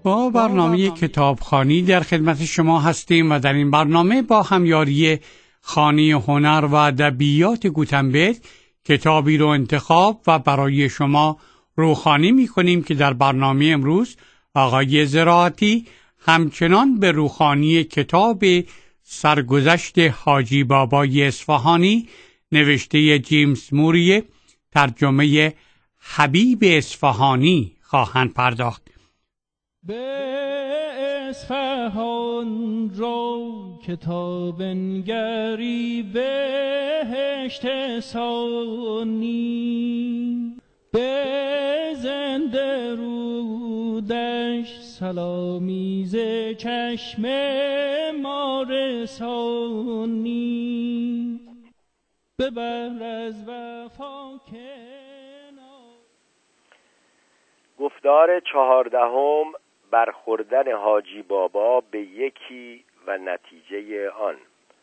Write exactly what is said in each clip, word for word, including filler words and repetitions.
با برنامه کتابخوانی در خدمت شما هستیم و در این برنامه با همیاری خانه هنر و ادبیات گوتنبرگ کتابی رو انتخاب و برای شما روخوانی می‌کنیم که در برنامه امروز آقای زراعتی همچنان به روخوانی کتاب سرگذشت حاجی بابای اصفهانی نوشته جیمز موری ترجمه حبیب اصفهانی خواهند پرداخت. به اصفهان رو کتاب نگری بهشت ثانی، به زنده رودش سلامی ز چشم ما رسانی، ببر از وفا کنار. گفتار چهاردهم، برخوردن حاجی بابا به یکی و نتیجه آن.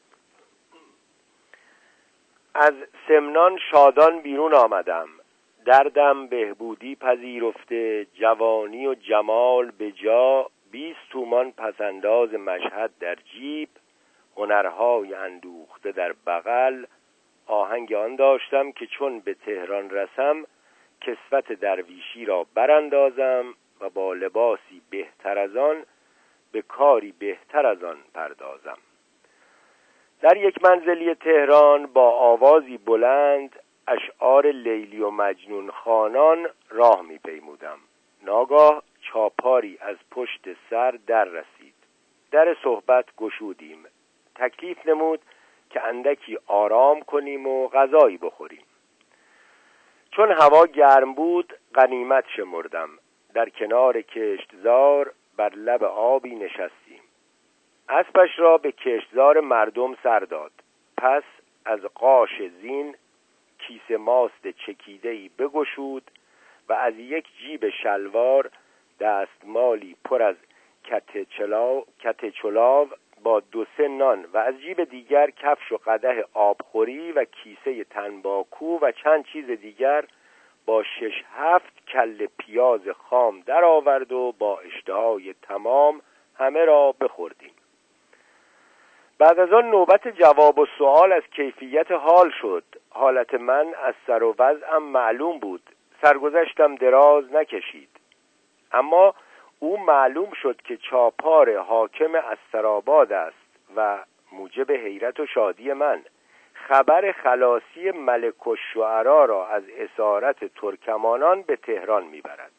از سمنان شادان بیرون آمدم، دردم بهبودی پذیرفته، جوانی و جمال به جا، بیست تومان پسنداز مشهد در جیب، هنرهای اندوخته در بغل. آهنگ آن داشتم که چون به تهران رسم کسوت درویشی را براندازم و با لباسی بهتر از آن به کاری بهتر از آن پردازم. در یک منزلی تهران با آوازی بلند اشعار لیلی و مجنون خوانان راه می پیمودم. ناگاه چاپاری از پشت سر در رسید. در صحبت گشودیم. تکلیف نمود که اندکی آرام کنیم و غذایی بخوریم. چون هوا گرم بود غنیمت شمردم. در کنار کشتزار بر لب آبی نشستیم. اسبش را به کشتزار مردم سر داد. پس از قاش زین کیسه ماست چکیده‌ای بگشود و از یک جیب شلوار دستمالی پر از کته چلاو کته چلاو با دو سه نان و از جیب دیگر کفش و قدح آبخوری و کیسه تنباکو و چند چیز دیگر با شش هفت کله پیاز خام در آورد و با اشتهای تمام همه را بخوردیم. بعد از آن نوبت جواب و سوال از کیفیت حال شد. حالت من از سر و وضعم معلوم بود. سرگذشتم دراز نکشید. اما او معلوم شد که چاپار حاکم استرآباد است و موجب حیرت و شادی من. خبر خلاصی ملک الشعرا را از اسارت ترکمانان به تهران میبرد.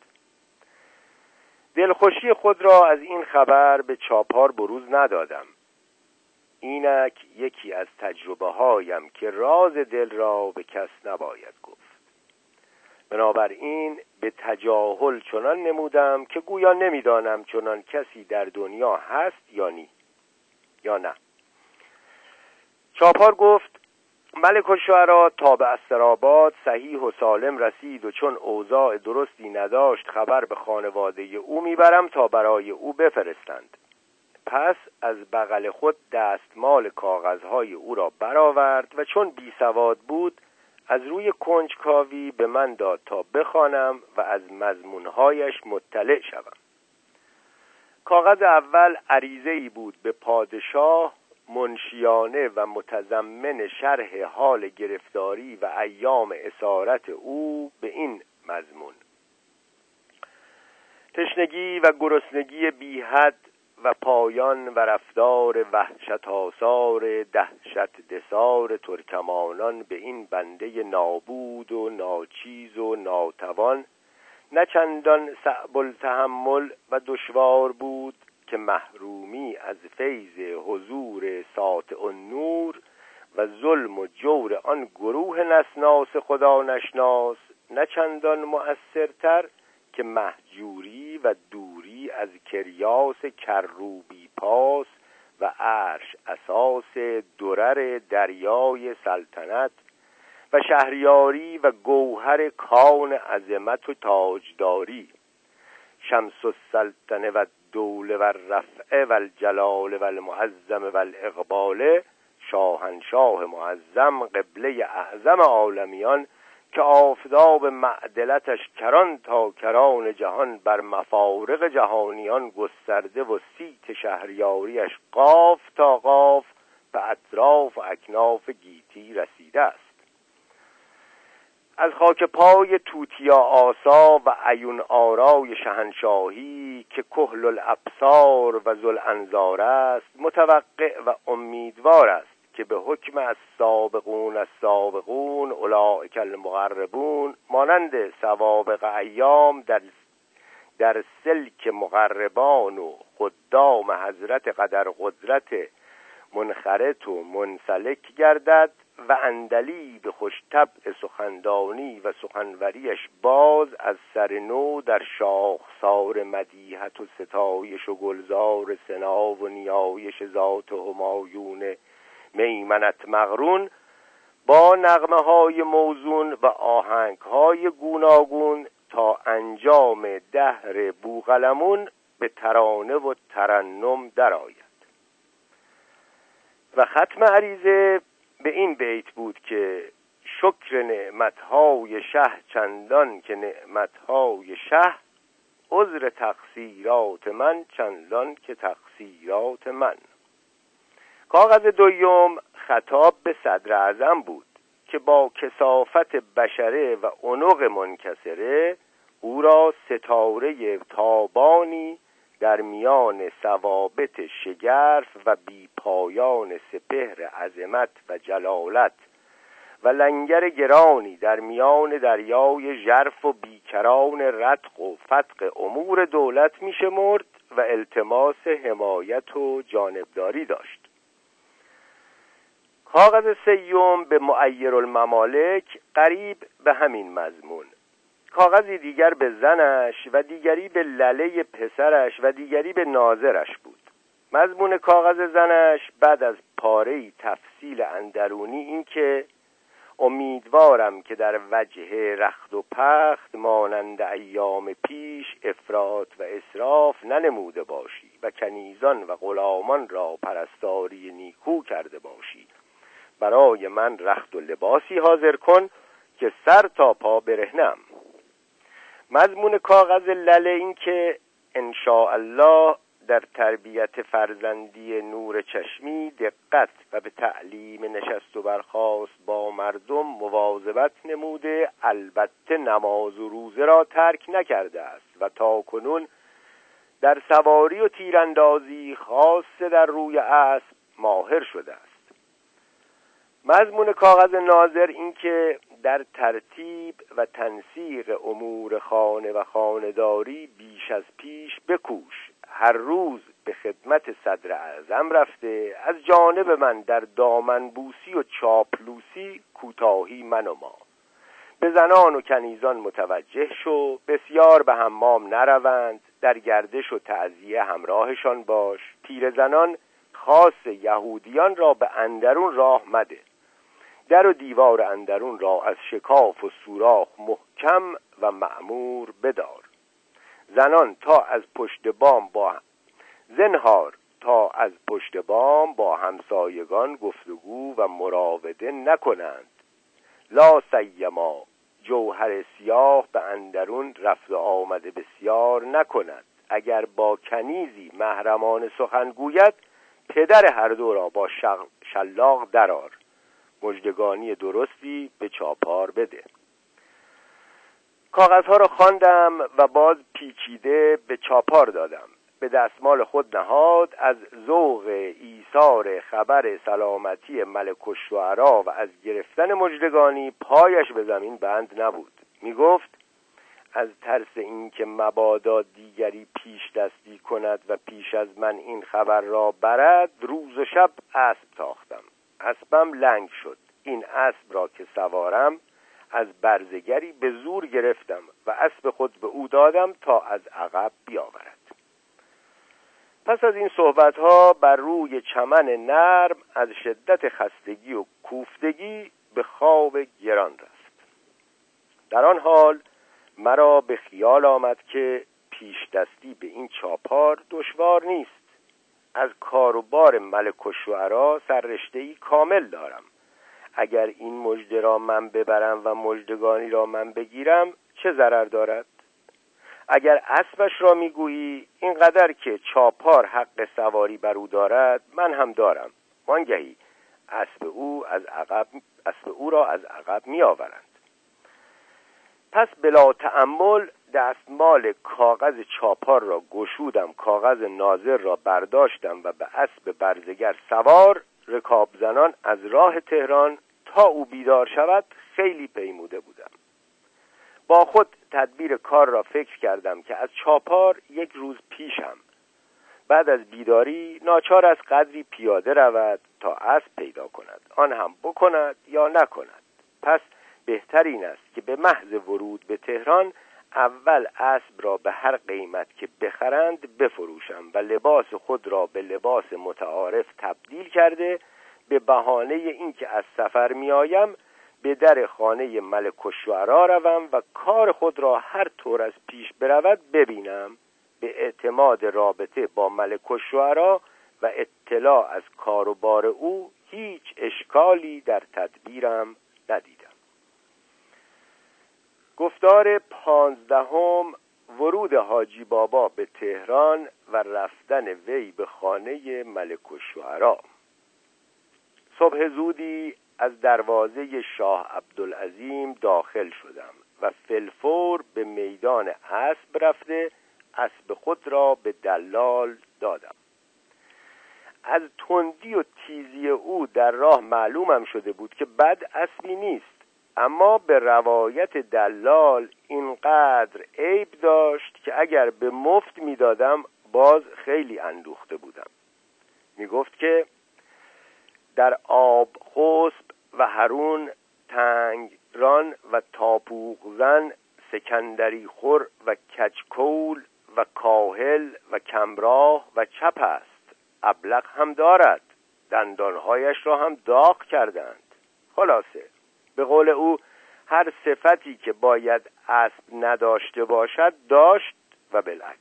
دلخوشی خود را از این خبر به چاپار بروز ندادم. اینک یکی از تجربه هایم که راز دل را به کس نباید گفت. بنابراین به تجاهل چنان نمودم که گویا نمیدانم چنان کسی در دنیا هست یا نی یا نه. چاپار گفت ملک الشعرا تا به استرآباد صحیح و سالم رسید و چون اوضاع درستی نداشت خبر به خانواده او میبرم تا برای او بفرستند. پس از بغل خود دستمال کاغذهای او را برآورد و چون بی سواد بود از روی کنجکاوی به من داد تا بخوانم و از مضمونهایش مطلع شوم. کاغذ اول عریضه‌ای بود به پادشاه منشیانه و متضمن شرح حال گرفتاری و ایام اسارت او به این مضمون: تشنگی و گرسنگی بی حد و پایان و رفتار وحشت آثار دهشت دسار ترکمانان به این بنده نابود و ناچیز و ناتوان نه چندان صعب التحمل و دشوار بود که محرومی از فیض حضور ساطع النور و ظلم و جور آن گروه نسناس خدا نشناس نه چندان مؤثرتر که مهجوری و دوری از کریاس کروبی پاس و عرش اساس درر دریای سلطنت و شهریاری و گوهر کان عظمت و تاجداری، شمس السلطنه و الدوله و الرفعه و الجلال و المعظم و الاقبال، شاهنشاه معظم قبله اعظم عالمیان که آفتاب معدلتش کران تا کران جهان بر مفارق جهانیان گسترده و سیت شهریاریش قاف تا قاف به اطراف و اکناف گیتی رسیده است. از خاک پای توتیا آسا و عیون آرای شهنشاهی که کحل الابصار و ذوالانظار است متوقع و امیدوار است که به حکم از سابقون از سابقون اولئک المقربون مانند سوابق ایام در در سلک مقربان و خدام حضرت قدر قدرت منخرط و منسلک گردد و اندلی به خوش طبع سخندانی و سخنوریش باز از سر نو در شاخسار مدیحت و ستایش و گلزار سنا و نیایش ذات همایون میمنت مغرون با نغمه های موزون و آهنگ های گوناگون تا انجام دهر بوقلمون به ترانه و ترنم درآید. و ختم عریضه به این بیت بود که شکر نعمتهای شه چندان که نعمتهای شه، عذر تقصیرات من چندان که تقصیرات من. کاغذ دوم خطاب به صدر اعظم بود که با کثافت بشره و عنق منکسره او را ستاره تابانی در میان ثوابت شگرف و بیپایان سپهر عظمت و جلالت و لنگر گرانی در میان دریای ژرف و بیکران رتق و فتق امور دولت می شمرد و التماس حمایت و جانبداری داشت. کاغذ سیوم به معیر الممالک قریب به همین مضمون. کاغذی دیگر به زنش و دیگری به لله پسرش و دیگری به ناظرش بود. مضمون کاغذ زنش بعد از پاره‌ای تفصیل اندرونی این که امیدوارم که در وجه رخت و پخت مانند ایام پیش افراط و اسراف ننموده باشی و کنیزان و غلامان را پرستاری نیکو کرده باشی. برای من رخت و لباسی حاضر کن که سر تا پا برهنم. مضمون کاغذ لله این که ان شاء الله در تربیت فرزندی نور چشمی دقت و به تعلیم نشست و برخاست با مردم مواظبت نموده، البته نماز و روزه را ترک نکرده است و تا کنون در سواری و تیراندازی خاصه در روی اسب ماهر شده است. مضمون کاغذ ناظر این که در ترتیب و تنسیق امور خانه و خانه‌داری بیش از پیش بکوش. هر روز به خدمت صدر اعظم رفته از جانب من در دامن بوسی و چاپلوسی کوتاهی منما. به زنان و کنیزان متوجه شو، بسیار به حمام نروند، در گردش و تعزیه همراهشان باش. پیر زنان خاص یهودیان را به اندرون راه مده. در و دیوار اندرون را از شکاف و سوراخ محکم و مأمور بدار. زنان تا از پشت بام با زنهار تا از پشت بام با همسایگان گفتگو و مراوده نکنند. لا سیما جوهر سیاه به اندرون رفت و آمده بسیار نکند. اگر با کنیزی محرمان سخن گوید پدر هر دو را با شلاق درار. مژدگانی درستی به چاپار بده. کاغذها را خواندم و باز پیچیده به چاپار دادم. به دستمال خود نهاد. از ذوق ایثار خبر سلامتی ملک الشعرا و از گرفتن مژدگانی پایش به زمین بند نبود. می گفت از ترس اینکه مبادا دیگری پیش دستی کند و پیش از من این خبر را برد روز و شب اسب تاختم. اسبم لنگ شد. این اسب را که سوارم از برزگری به زور گرفتم و اسب خود به او دادم تا از عقب بیاورد. پس از این صحبت‌ها بر روی چمن نرم از شدت خستگی و کوفتگی به خواب گران رفت. در آن حال مرا به خیال آمد که پیش دستی به این چاپار دشوار نیست. از کار و بار ملک الشعرا سررشته‌ای کامل دارم. اگر این مژده را من ببرم و مژدگانی را من بگیرم چه ضرر دارد؟ اگر اسبش را میگویی اینقدر که چاپار حق سواری بر او دارد من هم دارم، وانگهی اسب او از عقب اسب او را از عقب می آورند. پس بلا تأمل دستمال کاغذ چاپار را گشودم، کاغذ ناظر را برداشتم و به اسب برزگر سوار رکاب زنان از راه تهران تا او بیدار شود خیلی پیموده بودم. با خود تدبیر کار را فکر کردم که از چاپار یک روز پیشم بعد از بیداری ناچار از قدری پیاده رود تا اسب پیدا کند، آن هم بکند یا نکند. پس بهتر این است که به محض ورود به تهران اول اسب را به هر قیمت که بخرند بفروشم و لباس خود را به لباس متعارف تبدیل کرده به بهانه اینکه از سفر می آیم به در خانه ملک الشعرا روم و کار خود را هر طور از پیش برود ببینم. به اعتماد رابطه با ملک الشعرا و اطلاع از کار و بار او هیچ اشکالی در تدبیرم ندیدم. گفتار پانزدهم، ورود حاجی بابا به تهران و رفتن وی به خانه ملک الشعرا. صبح زودی از دروازه شاه عبدالعظیم داخل شدم و فی‌الفور به میدان اسب رفته اسب خود را به دلال دادم. از تندی و تیزی او در راه معلومم شده بود که بد اسبی نیست، اما به روایت دلال اینقدر عیب داشت که اگر به مفت میدادم باز خیلی اندوخته بودم. میگفت که در آب خسب و هرون تنگران و تاپوق زن سکندری خور و کچکول و کاهل و کمراه و چپ است، ابلق هم دارد، دندانهایش را هم داغ کردند. خلاصه به قول او هر صفتی که باید اسب نداشته باشد داشت و بالعکس.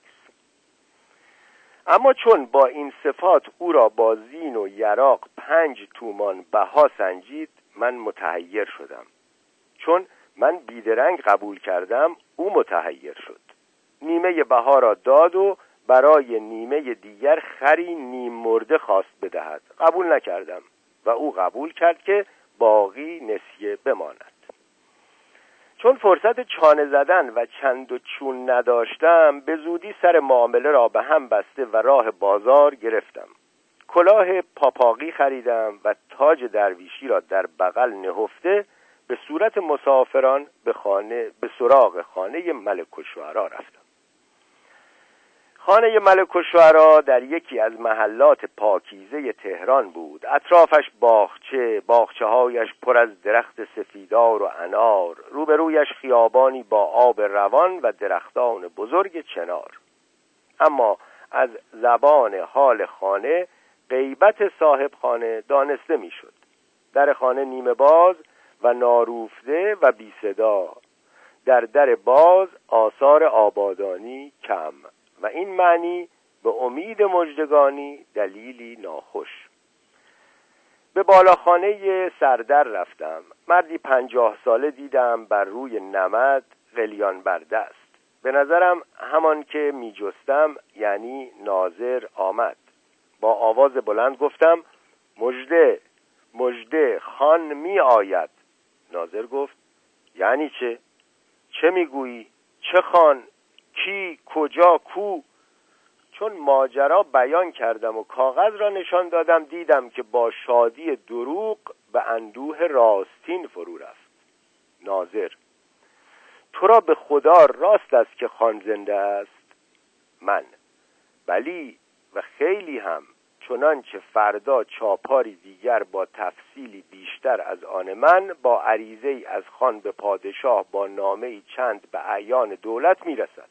اما چون با این صفات او را با زین و یراق پنج تومان بها سنجید من متحیر شدم. چون من بیدرنگ قبول کردم او متحیر شد. نیمه بها را داد و برای نیمه دیگر خری نیم مرده خواست بدهد. قبول نکردم و او قبول کرد که باقی نسیه بماند. چون فرصت چانه زدن و چند و چون نداشتم به زودی سر معامله را به هم بسته و راه بازار گرفتم. کلاه پاپاقی خریدم و تاج درویشی را در بغل نهفته به صورت مسافران به خانه به سراغ خانه ملک الشعرا رفتم. خانه ملک الشعرا در یکی از محلات پاکیزه تهران بود. اطرافش باغچه، باغچه‌هایش پر از درخت سفیدار و انار، روبرویش خیابانی با آب روان و درختان بزرگ چنار. اما از زبان حال خانه غیبت صاحب خانه دانسته میشد. در خانه نیمه باز و ناروفته و بی صدا، در در باز آثار آبادانی کم و این معنی به امید مژدگانی دلیلی ناخوش. به بالاخانه سردر رفتم. مردی پنجاه ساله دیدم بر روی نمد قلیان بر دست. به نظرم همان که می جستم یعنی ناظر آمد. با آواز بلند گفتم مژده مژده خان می آید. ناظر گفت یعنی چه؟ چه می گویی؟ چه خان؟ کی؟ کجا؟ کو؟ چون ماجرا بیان کردم و کاغذ را نشان دادم دیدم که با شادی دروغ به اندوه راستین فرو رفت. ناظر تو را به خدا راست است که خان زنده است؟ من بلی و خیلی هم، چنانچه فردا چاپاری دیگر با تفصیلی بیشتر از آن من با عریضه‌ای از خان به پادشاه با نامه‌ای چند به اعیان دولت میرسد.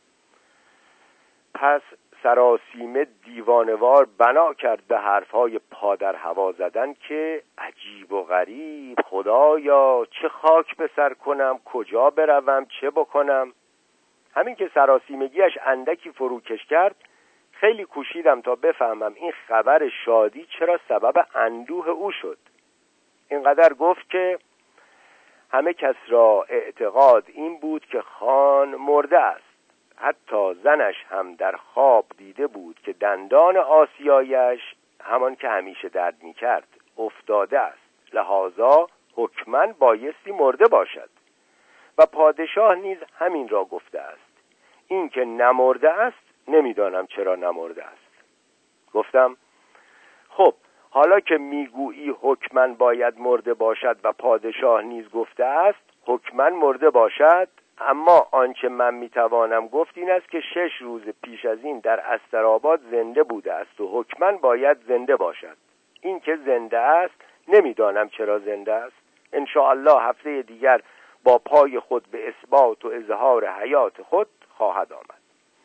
پس سراسیمه دیوانوار بنا کرد به حرفهای پادر هوا زدن که عجیب و غریب، خدایا چه خاک به سر کنم، کجا بروم، چه بکنم. همین که سراسیمگیش اندکی فروکش کرد خیلی کوشیدم تا بفهمم این خبر شادی چرا سبب اندوه او شد. اینقدر گفت که همه کس را اعتقاد این بود که خان مرده است. حتی زنش هم در خواب دیده بود که دندان آسیایش همان که همیشه درد می کرد افتاده است، لحاظا حکماً بایستی مرده باشد. و پادشاه نیز همین را گفته است. این که نمرده است نمیدانم چرا نمرده است. گفتم خب حالا که میگویی حکماً باید مرده باشد و پادشاه نیز گفته است حکماً مرده باشد، اما آنچه من میتوانم گفت این است که شش روز پیش از این در استرآباد زنده بوده است و حکماً باید زنده باشد. این که زنده است نمیدانم چرا زنده است. ان شاء الله هفته دیگر با پای خود به اثبات و اظهار حیات خود خواهد آمد.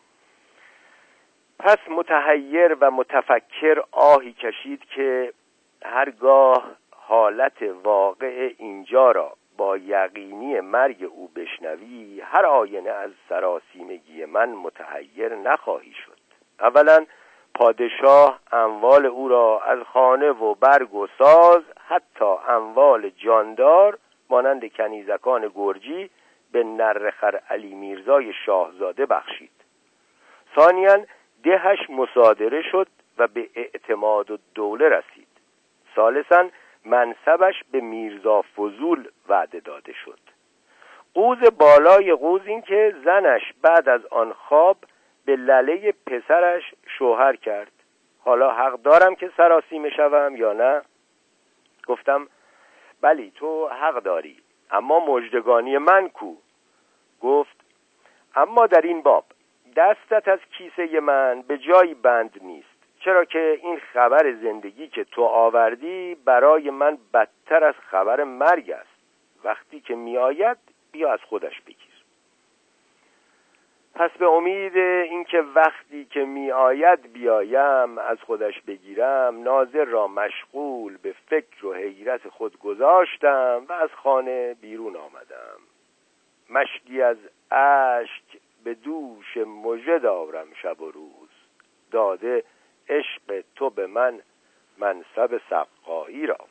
پس متحیر و متفکر آهی کشید که هرگاه حالت واقع اینجا را با یقینی مرگ او بشنوی هر آینه از سراسیمگی من متحیر نخواهی شد. اولا پادشاه اموال او را از خانه و برگ و ساز حتی اموال جاندار مانند کنیزکان گرجی به نرخر علی میرزای شاهزاده بخشید. ثانیاً دهش مصادره شد و به اعتماد و دوله رسید. ثالثاً منصبش به میرزا فضول وعده داده شد. قوز بالای قوز این که زنش بعد از آن خواب به لله پسرش شوهر کرد. حالا حق دارم که سراسیمه شوم یا نه؟ گفتم بلی تو حق داری، اما مژدگانی من کو؟ گفت اما در این باب دستت از کیسه من به جایی بند نیست، چرا که این خبر زندگی که تو آوردی برای من بدتر از خبر مرگ است. وقتی که می آید بیا از خودش بگیر. پس به امید اینکه وقتی که می آید بیایم از خودش بگیرم ناظر را مشغول به فکر و حیرت خود گذاشتم و از خانه بیرون آمدم. مشکی از اشک به دوش مژه دارم شب و روز، داده عشق تو به من منصب سقایی را.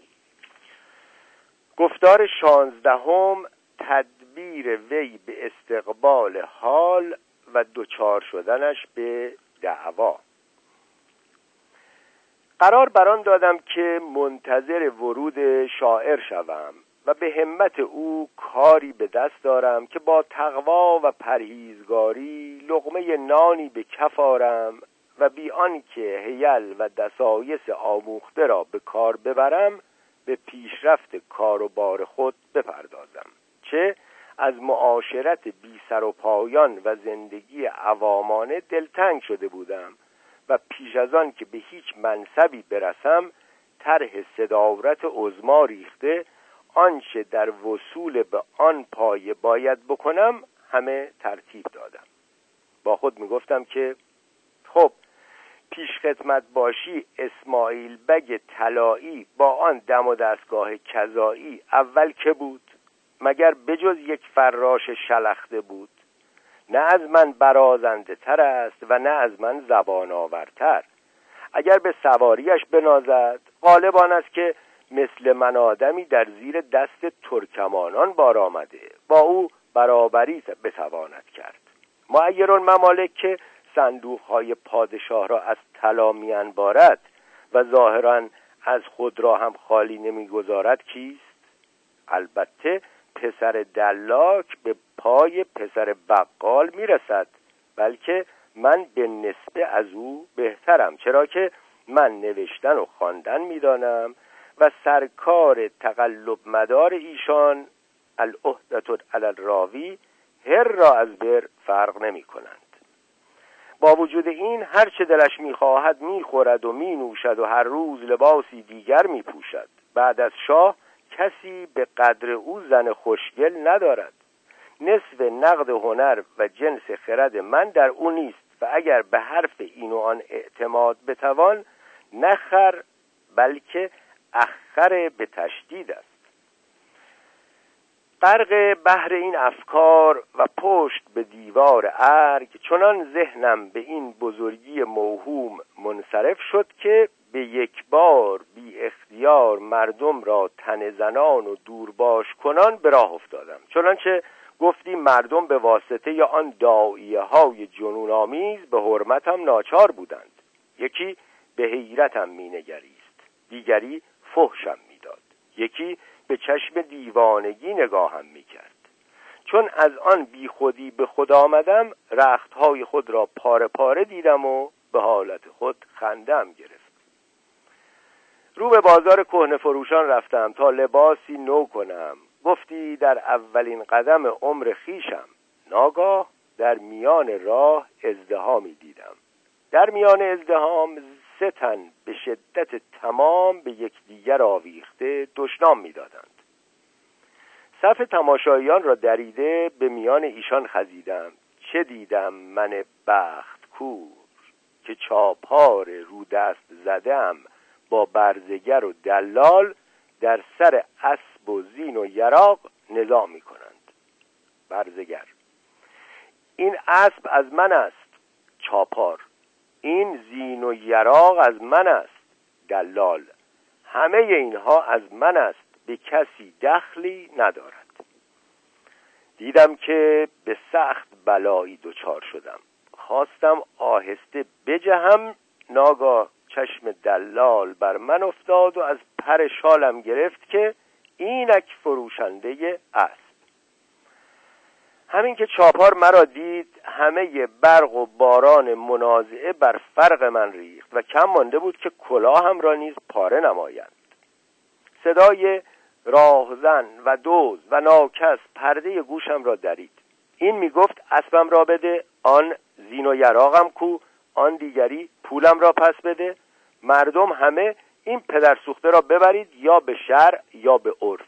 گفتار شانزدهم تدبیر وی به استقبال حال و دوچار شدنش به دعوا. قرار بران دادم که منتظر ورود شاعر شوم و به همت او کاری به دست دارم که با تقوا و پرهیزگاری لقمه نانی به کف آرم و بی آنکه حیل و دسایس آموخته را به کار ببرم به پیشرفت کار و بار خود بپردازم. چه از معاشرت بی سر و پایان و زندگی عوامانه دلتنگ شده بودم و پیش از آن که به هیچ منصبی برسم طرح صداورت عظما ریخته آنچه در وصول به آن پایه باید بکنم همه ترتیب دادم. با خود می گفتم که خب پیش خدمت باشی اسماعیل بگ طلایی با آن دم و دستگاه کذایی اول که بود؟ مگر بجز یک فراش شلخته بود؟ نه از من برازنده تر است و نه از من زبان آورتر. اگر به سواریش بنازد غالب آن است که مثل من آدمی در زیر دست ترکمانان بار آمده با او برابری بتواند کرد. معیر ممالک که صندوقهای پادشاه را از طلا می‌انبارد و ظاهراً از خود را هم خالی نمی‌گذارد کیست؟ البته پسر دلاک به پای پسر بقال میرسد، بلکه من به نسبه از او بهترم، چرا که من نوشتن و خواندن میدانم و سرکار تقلب مدار ایشان العهدة علی الراوی هر را از بر فرق نمی کنند. با وجود این هر چه دلش میخواهد میخورد و مینوشد و هر روز لباسی دیگر میپوشد. بعد از شاه کسی به قدر او زن خوشگل ندارد. نصف نقد هنر و جنس خرد من در او نیست و اگر به حرف این و آن اعتماد بتوان نخر بلکه اخر به تشدید است. غرق بحر این افکار و پشت به دیوار ارگ چنان ذهنم به این بزرگی موهوم منصرف شد که به یک بار بی اختیار مردم را تن زنان و دورباش کنان به راه افتادم. چنانچه گفتی مردم به واسطه یا آن داعیه های جنون آمیز به حرمتم ناچار بودند. یکی به حیرتم می نگریست، دیگری فحشم می داد، یکی به چشم دیوانگی نگاهم می کرد. چون از آن بی خودی به خود آمدم، رختهای خود را پاره پاره دیدم و به حالت خود خندم گرفت. رو به بازار کهنه فروشان رفتم تا لباسی نو کنم. گفتی در اولین قدم عمر خیشم. ناگاه در میان راه ازدحامی دیدم. در میان ازدحام سه تن به شدت تمام به یکدیگر آویخته دشنام می‌دادند. صف تماشاییان را دریده به میان ایشان خزیدم. چه دیدم من بخت کور که چاپار رو دست زدم با برزگر و دلال در سر اسب و زین و یراق نظام می کنند. برزگر: این اسب از من است. چاپار: این زین و یراق از من است. دلال: همه اینها از من است، به کسی دخلی ندارد. دیدم که به سخت بلایی دچار شدم. خواستم آهسته بجهم، ناگاه چشم دلال بر من افتاد و از پر شالم گرفت که اینک فروشنده اسب. همین که چاپار مرا دید، همه برق و باران منازعه بر فرق من ریخت و کم مانده بود که کلاهم را نیز پاره نمایند. صدای راهزن و دوز و ناکس پرده گوشم را درید. این می گفت اسبم را بده، آن زین و یراقم کو، آن دیگری پولم را پس بده. مردم همه این پدر سوخته را ببرید یا به شرع یا به عرف.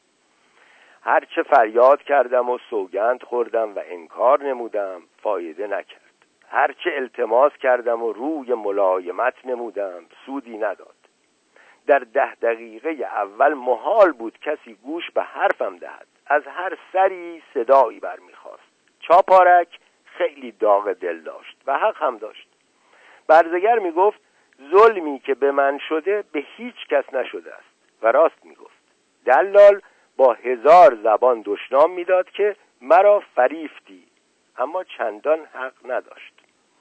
هرچه فریاد کردم و سوگند خوردم و انکار نمودم، فایده نکرد. هرچه التماس کردم و روی ملایمت نمودم، سودی نداد. در ده دقیقه اول محال بود کسی گوش به حرفم دهد. از هر سری صدایی برمیخواست. چاپارک خیلی داغ دل داشت و حق هم داشت. برزگر میگفت ظلمی که به من شده به هیچ کس نشده است و راست میگفت. دلال با هزار زبان دشنام میداد که مرا فریفتی، اما چندان حق نداشت.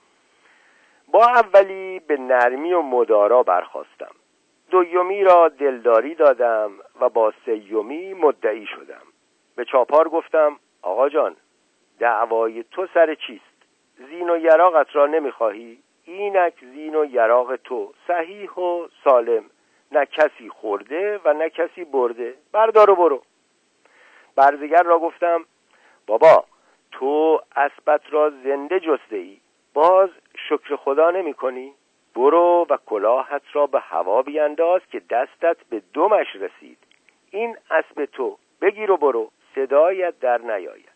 با اولی به نرمی و مدارا برخاستم. دومی را دلداری دادم و با سیومی مدعی شدم. به چاپار گفتم آقا جان، دعوای تو سر چیست؟ زین و یراقت را نمیخواهی؟ اینک زین و یراق تو، صحیح و سالم، نه کسی خورده و نه کسی برده، بردار و برو. برزگر را گفتم بابا، تو اسبت را زنده جسته ای، باز شکر خدا نمی کنی؟ برو و کلاهت را به هوا بینداز که دستت به دمش رسید. این اسب تو، بگیر و برو، صدایت در نیاید.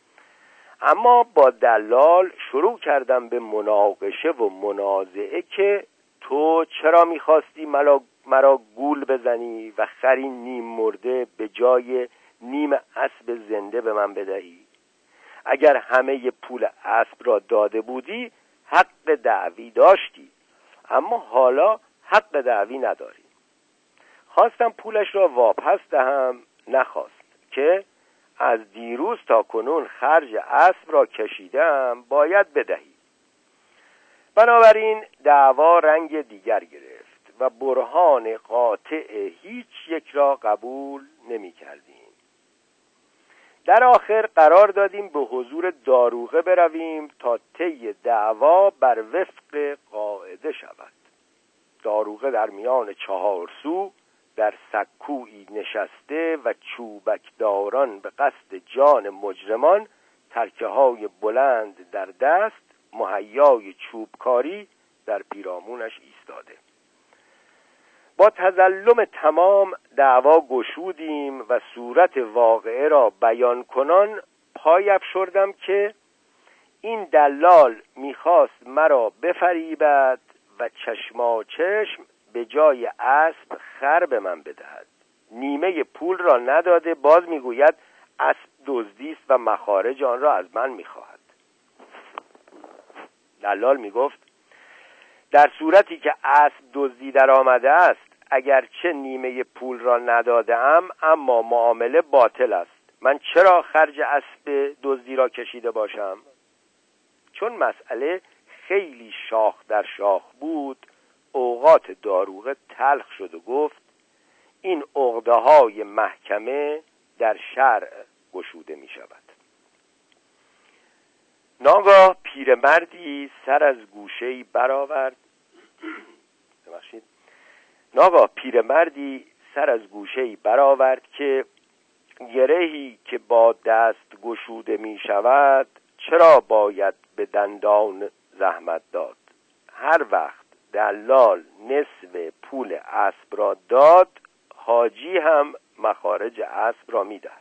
اما با دلال شروع کردم به مناقشه و منازعه که تو چرا میخواستی مرا, مرا گول بزنی و خری نیم مرده به جای نیم اسب زنده به من بدهی؟ اگر همه پول اسب را داده بودی حق دعوی داشتی، اما حالا حق دعوی نداری. خواستم پولش را واپس دهم، نخواست که از دیروز تا کنون خرج اسب را کشیدم، باید بدهی. بنابراین دعوا رنگ دیگر گرفت و برهان قاطع هیچ یک را قبول نمی کردیم. در آخر قرار دادیم به حضور داروغه برویم تا طی دعوا بر وفق قاعده شود. داروغه در میان چهار سو در سکویی نشسته و چوبک داران به قصد جان مجرمان، ترکه های بلند در دست، مهیای چوبکاری در پیرامونش ایستاده. با تظلم تمام دعوا گشودیم و صورت واقعه را بیان کنان پای افشردم که این دلال میخواست مرا بفریبد و چشما چشم به جای اسب خر به من بدهد. نیمه پول را نداده، باز میگوید اسب دزدی است و مخارج آن را از من میخواهد. دلال میگفت در صورتی که اسب دزدی در آمده است، اگرچه نیمه پول را ندادم اما معامله باطل است. من چرا خرج اسب دزدی را کشیده باشم؟ چون مسئله خیلی شاخ در شاخ بود، اوقات داروغه تلخ شد و گفت این عقده‌های محکمه در شرع گشوده می شود. ناگاه پیرمردی سر از گوشه‌ای برآورد ببخشید ناگاه پیرمردی سر از گوشه‌ای برآورد که گرهی که با دست گشوده می شود چرا باید به دندان زحمت داد؟ هر وقت دلال نصف پول اسب را داد، حاجی هم مخارج اسب را می دهد.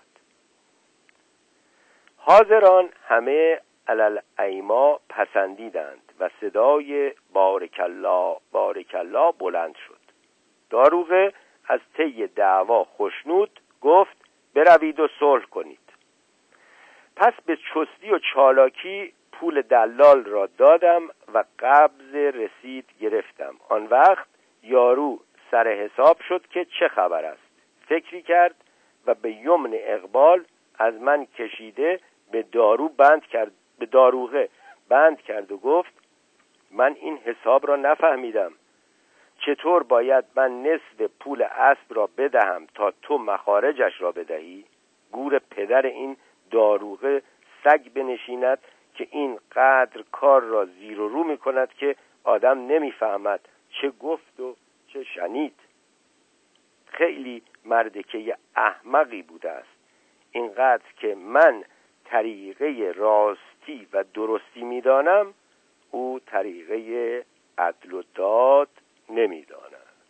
حاضران همه علل ایما پسندیدند و صدای بارک الله بارک الله بلند شد. داروغه از طی دعوا خوشنود گفت بروید و صلح کنید. پس به چستی و چالاکی پول دلال را دادم و قبض رسید گرفتم. آن وقت یارو سر حساب شد که چه خبر است. فکری کرد و به یمن اقبال از من کشیده به دارو بند کرد به داروغه بند کرد و گفت من این حساب را نفهمیدم. چطور باید من نصف پول اسب را بدهم تا تو مخارجش را بدهی؟ گور پدر این داروغه سگ بنشیند که این قدر کار را زیر و رو می کند که آدم نمیفهمد چه گفت و چه شنید. خیلی مردکه احمقی بوده است، اینقدر که من طریقه راستی و درستی میدانم، او طریقه عدل و داد نمیداند.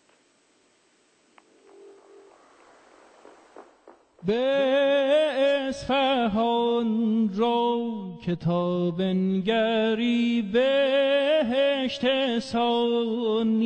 به اصفهان رو کتاب نگری بهشت سان